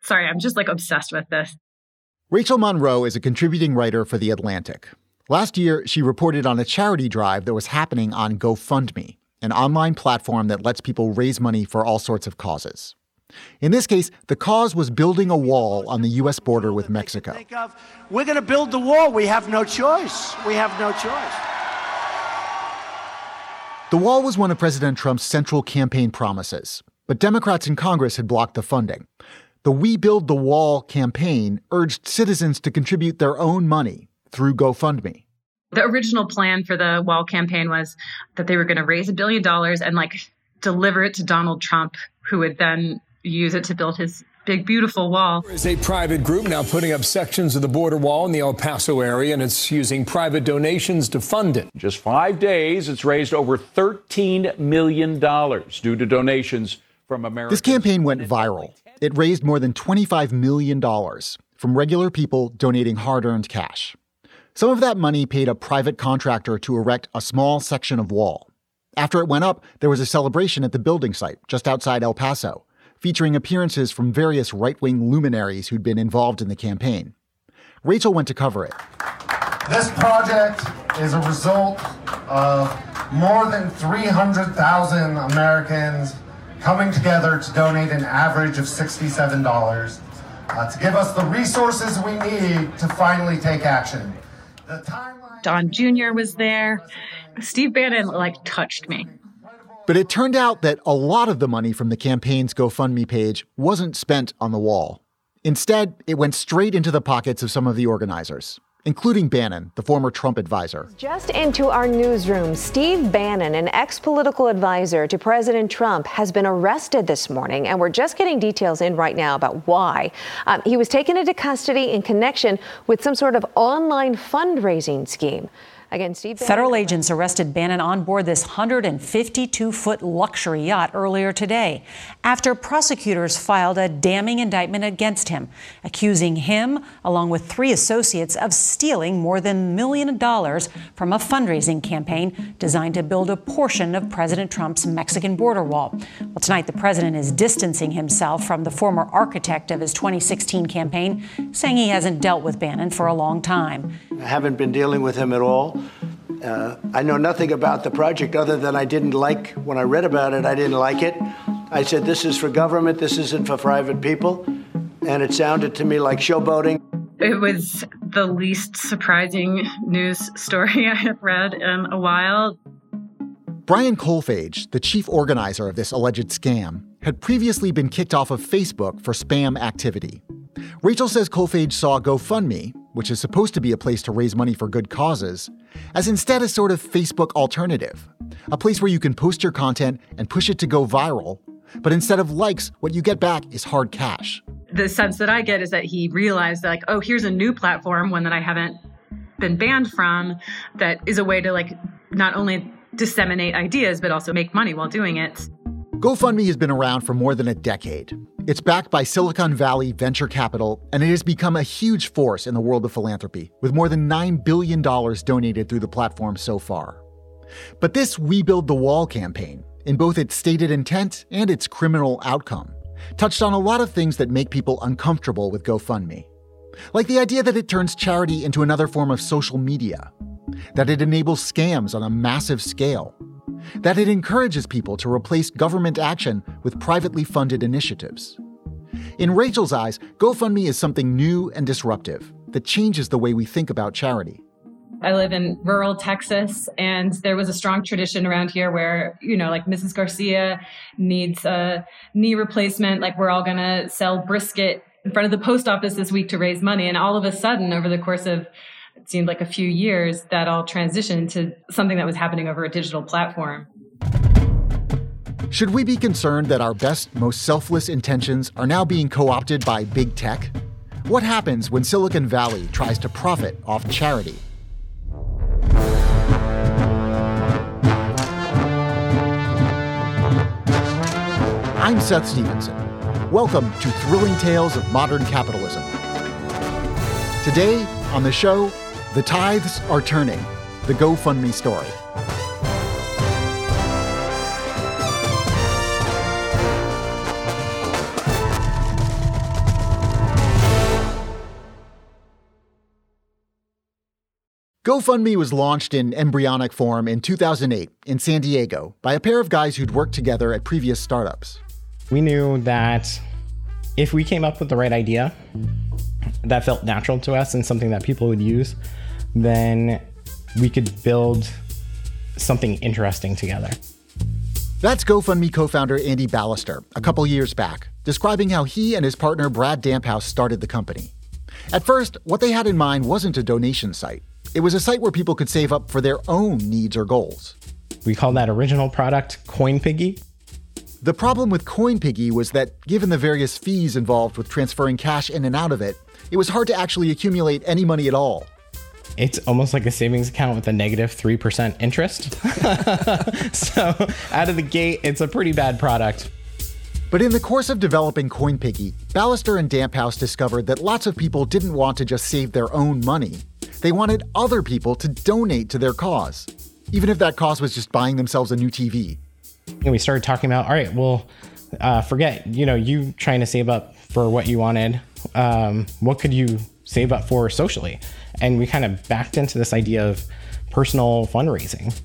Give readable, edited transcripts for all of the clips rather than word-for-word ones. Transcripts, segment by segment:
Sorry, I'm just obsessed with this. Rachel Monroe is a contributing writer for The Atlantic. Last year, she reported on a charity drive that was happening on GoFundMe, an online platform that lets people raise money for all sorts of causes. In this case, the cause was building a wall on the U.S. border with Mexico. We're going to build the wall. We have no choice. We have no choice. The wall was one of President Trump's central campaign promises, but Democrats in Congress had blocked the funding. The We Build the Wall campaign urged citizens to contribute their own money through GoFundMe. The original plan for the wall campaign was that they were going to raise $1 billion and deliver it to Donald Trump, who would then use it to build his big, beautiful wall. There's a private group now putting up sections of the border wall in the El Paso area, and it's using private donations to fund it. In just 5 days, it's raised over $13 million due to donations from Americans. This campaign went viral. It raised more than $25 million from regular people donating hard-earned cash. Some of that money paid a private contractor to erect a small section of wall. After it went up, there was a celebration at the building site just outside El Paso, featuring appearances from various right-wing luminaries who'd been involved in the campaign. Rachel went to cover it. This project is a result of more than 300,000 Americans coming together to donate an average of $67 to give us the resources we need to finally take action. Don Jr. was there. Steve Bannon, touched me. But it turned out that a lot of the money from the campaign's GoFundMe page wasn't spent on the wall. Instead, it went straight into the pockets of some of the organizers, including Bannon, the former Trump advisor. Just into our newsroom, Steve Bannon, an ex-political advisor to President Trump, has been arrested this morning, and we're just getting details in right now about why. He was taken into custody in connection with some sort of online fundraising scheme. Again, Steve Bannon. Federal agents arrested Bannon on board this 152-foot luxury yacht earlier today after prosecutors filed a damning indictment against him, accusing him, along with 3 associates, of stealing more than $1 million from a fundraising campaign designed to build a portion of President Trump's Mexican border wall. Well, tonight, the president is distancing himself from the former architect of his 2016 campaign, saying he hasn't dealt with Bannon for a long time. I haven't been dealing with him at all. I know nothing about the project other than when I read about it, I didn't like it. I said, this is for government, this isn't for private people. And it sounded to me like showboating. It was the least surprising news story I have read in a while. Brian Kolfage, the chief organizer of this alleged scam, had previously been kicked off of Facebook for spam activity. Rachel says Kolfage saw GoFundMe, which is supposed to be a place to raise money for good causes, as instead a sort of Facebook alternative, a place where you can post your content and push it to go viral, but instead of likes, what you get back is hard cash. The sense that I get is that he realized here's a new platform, one that I haven't been banned from, that is a way to not only disseminate ideas, but also make money while doing it. GoFundMe has been around for more than a decade. It's backed by Silicon Valley venture capital, and it has become a huge force in the world of philanthropy, with more than $9 billion donated through the platform so far. But this We Build the Wall campaign, in both its stated intent and its criminal outcome, touched on a lot of things that make people uncomfortable with GoFundMe. Like the idea that it turns charity into another form of social media, that it enables scams on a massive scale, that it encourages people to replace government action with privately funded initiatives. In Rachel's eyes, GoFundMe is something new and disruptive that changes the way we think about charity. I live in rural Texas, and there was a strong tradition around here where, Mrs. Garcia needs a knee replacement. We're all going to sell brisket in front of the post office this week to raise money. And all of a sudden, over the course of it seemed like a few years, that all transitioned to something that was happening over a digital platform. Should we be concerned that our best, most selfless intentions are now being co-opted by big tech? What happens when Silicon Valley tries to profit off charity? I'm Seth Stevenson. Welcome to Thrilling Tales of Modern Capitalism. Today on the show, the tides are turning, the GoFundMe story. GoFundMe was launched in embryonic form in 2008 in San Diego by a pair of guys who'd worked together at previous startups. We knew that if we came up with the right idea that felt natural to us and something that people would use, then we could build something interesting together. That's GoFundMe co-founder Andy Ballester a couple years back, describing how he and his partner Brad Damphouse started the company. At first, what they had in mind wasn't a donation site. It was a site where people could save up for their own needs or goals. We called that original product CoinPiggy. The problem with CoinPiggy was that, given the various fees involved with transferring cash in and out of it, it was hard to actually accumulate any money at all. It's almost like a savings account with a negative 3% interest. So out of the gate, it's a pretty bad product. But in the course of developing CoinPiggy, Ballester and Damphouse discovered that lots of people didn't want to just save their own money. They wanted other people to donate to their cause, even if that cause was just buying themselves a new TV. And we started talking about, all right, well, forget, you trying to save up for what you wanted. What could you save up for socially? And we kind of backed into this idea of personal fundraising.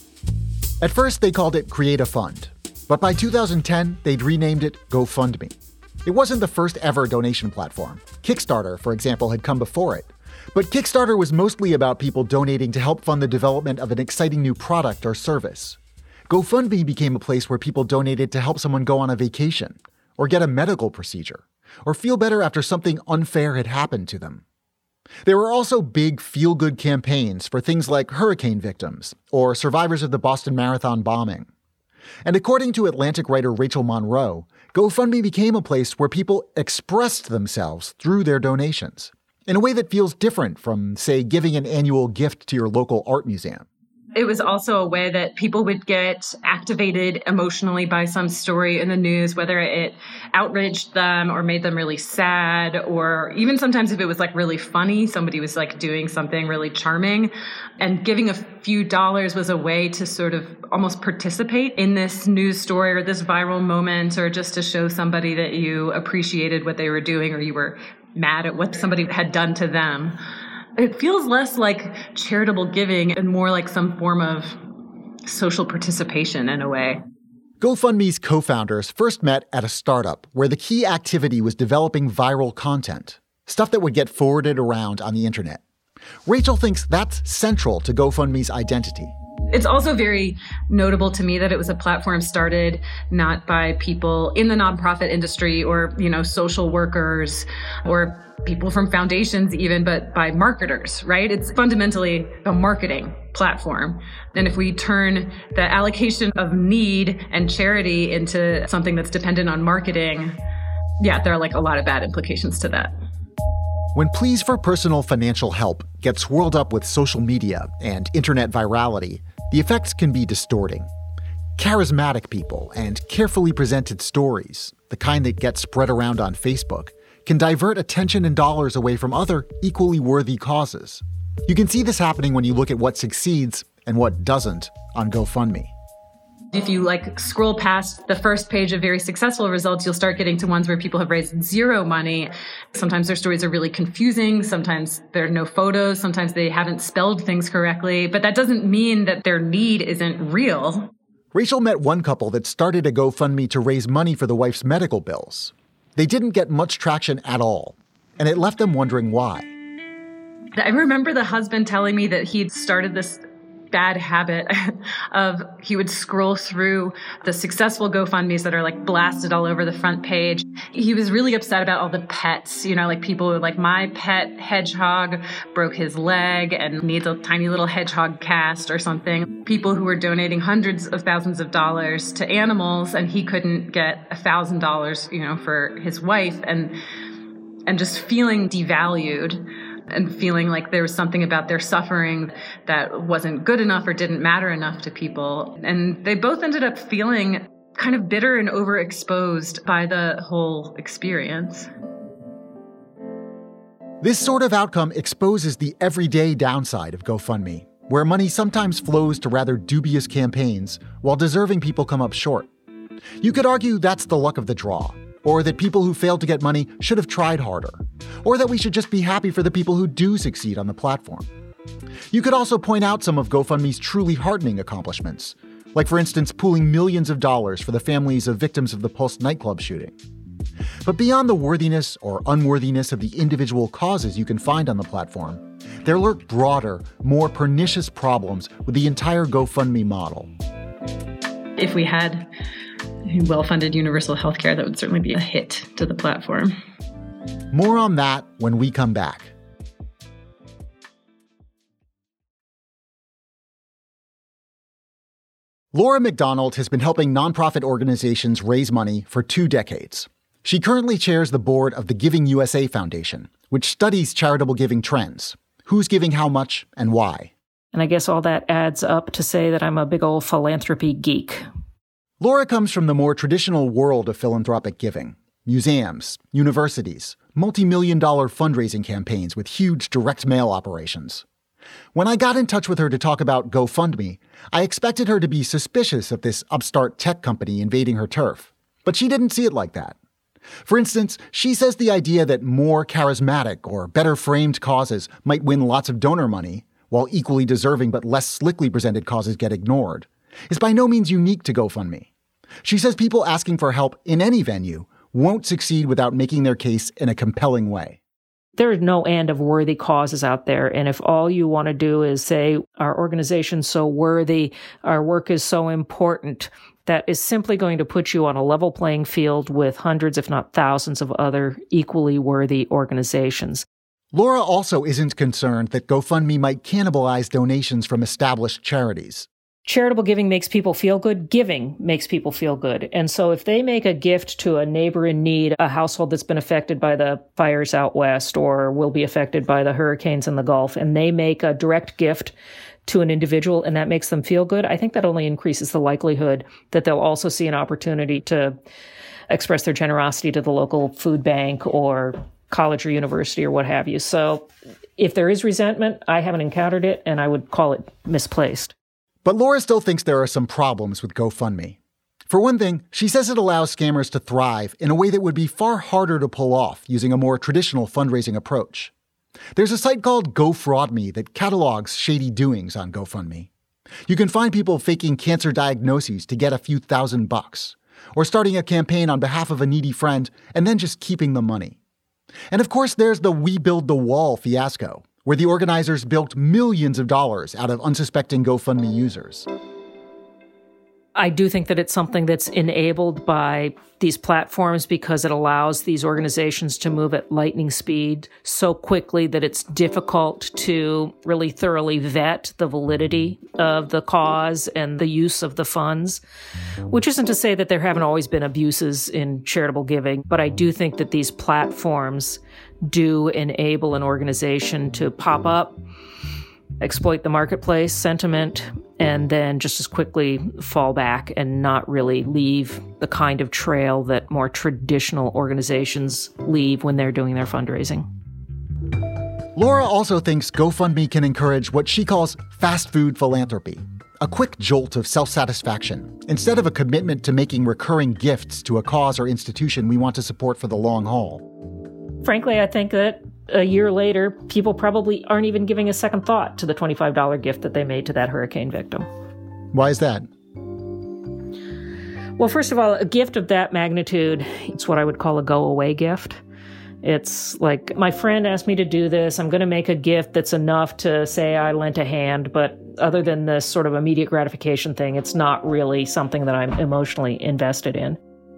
At first, they called it Create a Fund. But by 2010, they'd renamed it GoFundMe. It wasn't the first ever donation platform. Kickstarter, for example, had come before it. But Kickstarter was mostly about people donating to help fund the development of an exciting new product or service. GoFundMe became a place where people donated to help someone go on a vacation, or get a medical procedure, or feel better after something unfair had happened to them. There were also big feel-good campaigns for things like hurricane victims or survivors of the Boston Marathon bombing. And according to Atlantic writer Rachel Monroe, GoFundMe became a place where people expressed themselves through their donations, in a way that feels different from, say, giving an annual gift to your local art museum. It was also a way that people would get activated emotionally by some story in the news, whether it outraged them or made them really sad, or even sometimes if it was like really funny, somebody was like doing something really charming. And giving a few dollars was a way to sort of almost participate in this news story or this viral moment, or just to show somebody that you appreciated what they were doing or you were mad at what somebody had done to them. It feels less like charitable giving and more like some form of social participation in a way. GoFundMe's co-founders first met at a startup where the key activity was developing viral content, stuff that would get forwarded around on the internet. Rachel thinks that's central to GoFundMe's identity. It's also very notable to me that it was a platform started not by people in the nonprofit industry or, social workers or people from foundations even, but by marketers, right? It's fundamentally a marketing platform. And if we turn the allocation of need and charity into something that's dependent on marketing, there are a lot of bad implications to that. When pleas for personal financial help get swirled up with social media and internet virality, the effects can be distorting. Charismatic people and carefully presented stories, the kind that get spread around on Facebook, can divert attention and dollars away from other equally worthy causes. You can see this happening when you look at what succeeds and what doesn't on GoFundMe. If you scroll past the first page of very successful results, you'll start getting to ones where people have raised zero money. Sometimes their stories are really confusing. Sometimes there are no photos. Sometimes they haven't spelled things correctly. But that doesn't mean that their need isn't real. Rachel met one couple that started a GoFundMe to raise money for the wife's medical bills. They didn't get much traction at all, and it left them wondering why. I remember the husband telling me that he'd started this bad habit of he would scroll through the successful GoFundMes that are blasted all over the front page. He was really upset about all the pets, people were my pet hedgehog broke his leg and needs a tiny little hedgehog cast or something. People who were donating hundreds of thousands of dollars to animals and he couldn't get $1,000, for his wife and just feeling devalued. And feeling like there was something about their suffering that wasn't good enough or didn't matter enough to people. And they both ended up feeling kind of bitter and overexposed by the whole experience. This sort of outcome exposes the everyday downside of GoFundMe, where money sometimes flows to rather dubious campaigns while deserving people come up short. You could argue that's the luck of the draw, or that people who failed to get money should have tried harder, or that we should just be happy for the people who do succeed on the platform. You could also point out some of GoFundMe's truly heartening accomplishments, like, for instance, pooling millions of dollars for the families of victims of the Pulse nightclub shooting. But beyond the worthiness or unworthiness of the individual causes you can find on the platform, there lurk broader, more pernicious problems with the entire GoFundMe model. If we had well-funded universal health care, that would certainly be a hit to the platform. More on that when we come back. Laura McDonald has been helping nonprofit organizations raise money for 2 decades. She currently chairs the board of the Giving USA Foundation, which studies charitable giving trends, who's giving how much and why. And I guess all that adds up to say that I'm a big old philanthropy geek. Laura comes from the more traditional world of philanthropic giving. Museums, universities, multi-million-dollar fundraising campaigns with huge direct mail operations. When I got in touch with her to talk about GoFundMe, I expected her to be suspicious of this upstart tech company invading her turf. But she didn't see it like that. For instance, she says the idea that more charismatic or better framed causes might win lots of donor money, while equally deserving but less slickly presented causes get ignored, is by no means unique to GoFundMe. She says people asking for help in any venue won't succeed without making their case in a compelling way. There is no end of worthy causes out there. And if all you want to do is say, our organization's so worthy, our work is so important, that is simply going to put you on a level playing field with hundreds, if not thousands, of other equally worthy organizations. Laura also isn't concerned that GoFundMe might cannibalize donations from established charities. Charitable giving makes people feel good. Giving makes people feel good. And so if they make a gift to a neighbor in need, a household that's been affected by the fires out west or will be affected by the hurricanes in the Gulf, and they make a direct gift to an individual and that makes them feel good, I think that only increases the likelihood that they'll also see an opportunity to express their generosity to the local food bank or college or university or what have you. So if there is resentment, I haven't encountered it, and I would call it misplaced. But Laura still thinks there are some problems with GoFundMe. For one thing, she says it allows scammers to thrive in a way that would be far harder to pull off using a more traditional fundraising approach. There's a site called GoFraudMe that catalogs shady doings on GoFundMe. You can find people faking cancer diagnoses to get a few $1,000, or starting a campaign on behalf of a needy friend and then just keeping the money. And of course, there's the We Build the Wall fiasco, where the organizers bilked millions of dollars out of unsuspecting GoFundMe users. I do think that it's something that's enabled by these platforms because it allows these organizations to move at lightning speed so quickly that it's difficult to really thoroughly vet the validity of the cause and the use of the funds, which isn't to say that there haven't always been abuses in charitable giving, but I do think that these platforms do enable an organization to pop up, exploit the marketplace sentiment, and then just as quickly fall back and not really leave the kind of trail that more traditional organizations leave when they're doing their fundraising. Laura also thinks GoFundMe can encourage what she calls fast food philanthropy, a quick jolt of self-satisfaction, instead of a commitment to making recurring gifts to a cause or institution we want to support for the long haul. Frankly, I think that a year later, people probably aren't even giving a second thought to the $25 gift that they made to that hurricane victim. Why is that? Well, first of all, a gift of that magnitude, it's what I would call a go-away gift. It's like, my friend asked me to do this. I'm going to make a gift that's enough to say I lent a hand. But other than this sort of immediate gratification thing, it's not really something that I'm emotionally invested in.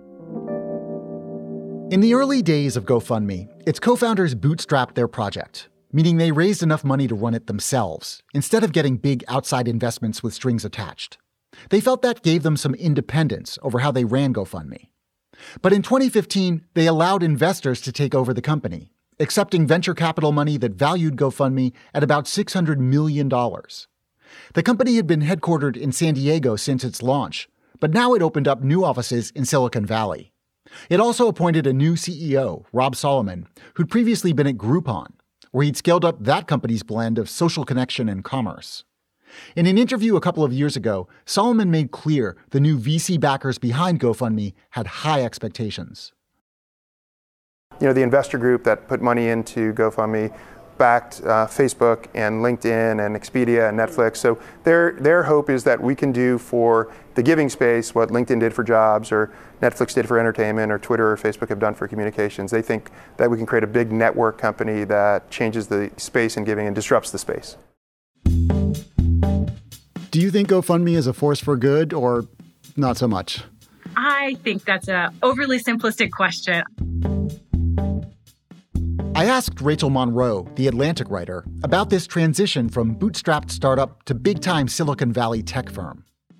In the early days of GoFundMe, its co-founders bootstrapped their project, meaning they raised enough money to run it themselves, instead of getting big outside investments with strings attached. They felt that gave them some independence over how they ran GoFundMe. But in 2015, they allowed investors to take over the company, accepting venture capital money that valued GoFundMe at about $600 million. The company had been headquartered in San Diego since its launch, but now it opened up new offices in Silicon Valley. It also appointed a new CEO, Rob Solomon, who'd previously been at Groupon, where he'd scaled up that company's blend of social connection and commerce. In an interview a couple of years ago, Solomon made clear the new VC backers behind GoFundMe had high expectations. The investor group that put money into GoFundMe backed Facebook and LinkedIn and Expedia and Netflix. So their hope is that we can do for the giving space what LinkedIn did for jobs or Netflix did for entertainment or Twitter or Facebook have done for communications. They think that we can create a big network company that changes the space in giving and disrupts the space. Do you think GoFundMe is a force for good or not so much? I think that's an overly simplistic question. I asked Rachel Monroe, the Atlantic writer, about this transition from bootstrapped startup to big-time Silicon Valley tech firm.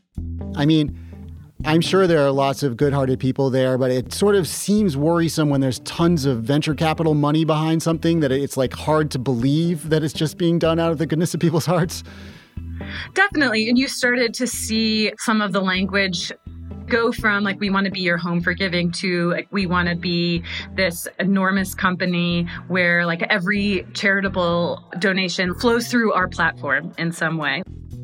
I mean, I'm sure there are lots of good-hearted people there, but it sort of seems worrisome when there's tons of venture capital money behind something that it's like hard to believe that it's just being done out of the goodness of people's hearts. Definitely. And you started to see some of the language go from like, we want to be your home for giving to like, we want to be this enormous company where like every charitable donation flows through our platform in some way.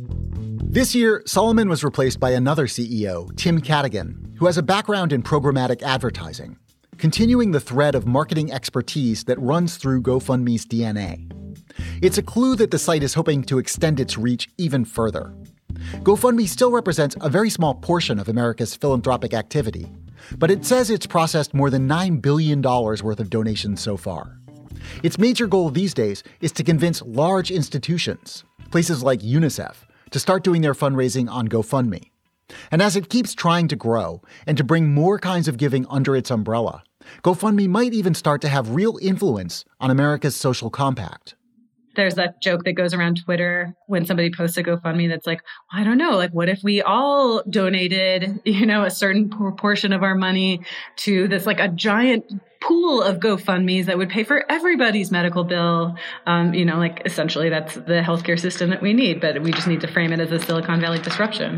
This year, Solomon was replaced by another CEO, Tim Cadigan, who has a background in programmatic advertising, continuing the thread of marketing expertise that runs through GoFundMe's DNA. It's a clue that the site is hoping to extend its reach even further. GoFundMe still represents a very small portion of America's philanthropic activity, but it says it's processed more than $9 billion worth of donations so far. Its major goal these days is to convince large institutions, places like UNICEF, to start doing their fundraising on GoFundMe. And as it keeps trying to grow and to bring more kinds of giving under its umbrella, GoFundMe might even start to have real influence on America's social compact. There's that joke that goes around Twitter when somebody posts a GoFundMe that's like, I don't know, like what if we all donated, a certain proportion of our money to this like a giant pool of GoFundMes that would pay for everybody's medical bill. Like essentially that's the healthcare system that we need, but we just need to frame it as a Silicon Valley disruption.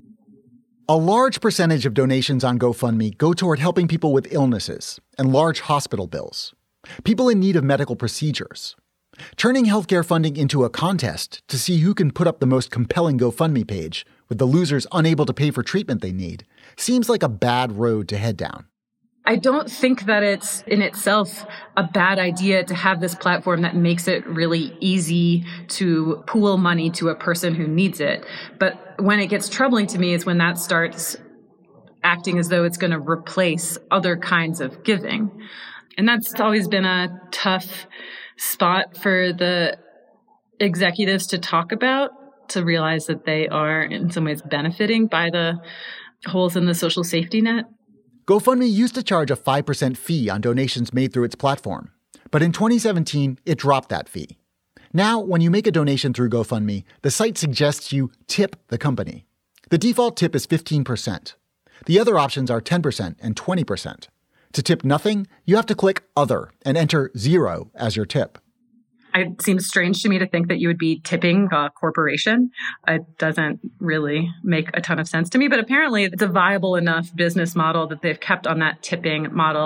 A large percentage of donations on GoFundMe go toward helping people with illnesses and large hospital bills, people in need of medical procedures. Turning healthcare funding into a contest to see who can put up the most compelling GoFundMe page, with the losers unable to pay for treatment they need, seems like a bad road to head down. I don't think that it's in itself a bad idea to have this platform that makes it really easy to pool money to a person who needs it. But when it gets troubling to me is when that starts acting as though it's going to replace other kinds of giving. And that's always been a tough spot for the executives to talk about, to realize that they are in some ways benefiting by the holes in the social safety net. GoFundMe used to charge a 5% fee on donations made through its platform, but in 2017, it dropped that fee. Now, when you make a donation through GoFundMe, the site suggests you tip the company. The default tip is 15%. The other options are 10% and 20%. To tip nothing, you have to click Other and enter 0 as your tip. It seems strange to me to think that you would be tipping a corporation. It doesn't really make a ton of sense to me, but apparently it's a viable enough business model that they've kept on that tipping model.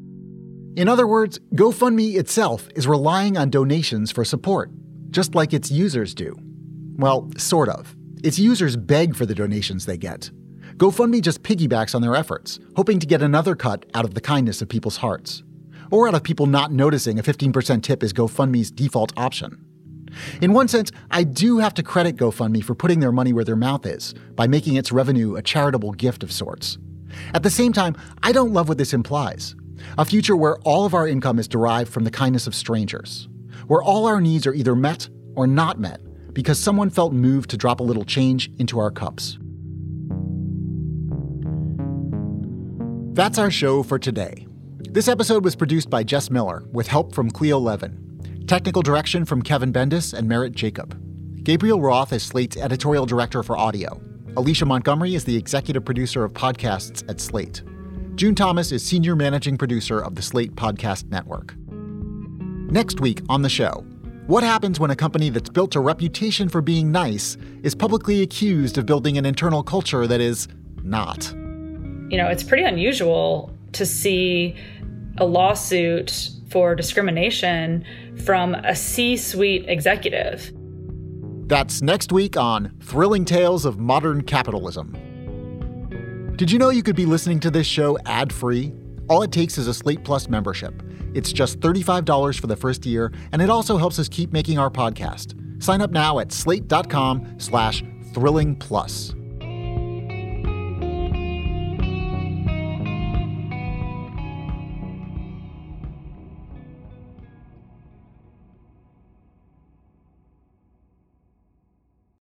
In other words, GoFundMe itself is relying on donations for support, just like its users do. Well, sort of. Its users beg for the donations they get. GoFundMe just piggybacks on their efforts, hoping to get another cut out of the kindness of people's hearts. Or out of people not noticing a 15% tip is GoFundMe's default option. In one sense, I do have to credit GoFundMe for putting their money where their mouth is, by making its revenue a charitable gift of sorts. At the same time, I don't love what this implies. A future where all of our income is derived from the kindness of strangers. Where all our needs are either met or not met, because someone felt moved to drop a little change into our cups. That's our show for today. This episode was produced by Jess Miller with help from Cleo Levin. Technical direction from Kevin Bendis and Merritt Jacob. Gabriel Roth is Slate's editorial director for audio. Alicia Montgomery is the executive producer of podcasts at Slate. June Thomas is senior managing producer of the Slate Podcast Network. Next week on the show, what happens when a company that's built a reputation for being nice is publicly accused of building an internal culture that is not? It's pretty unusual to see a lawsuit for discrimination from a C-suite executive. That's next week on Thrilling Tales of Modern Capitalism. Did you know you could be listening to this show ad-free? All it takes is a Slate Plus membership. It's just $35 for the first year, and it also helps us keep making our podcast. Sign up now at slate.com/thrillingplus.